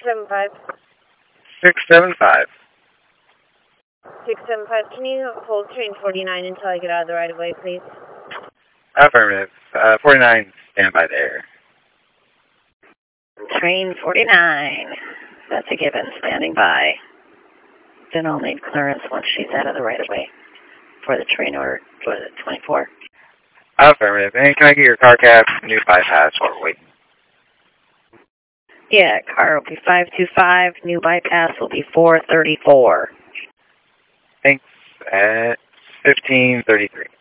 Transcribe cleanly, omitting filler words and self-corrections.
675. 675. 675, can you hold train 49 until I get out of the right of way, please? Affirmative. 49, stand by there. Train 49. That's a given, standing by. Then I'll need clearance once she's out of the right of way for the train order. Was it 24? Affirmative. And can I get your car cab, new bypass, or waiting? Yeah, car will be 525. New bypass will be 434. Thanks. At 1533.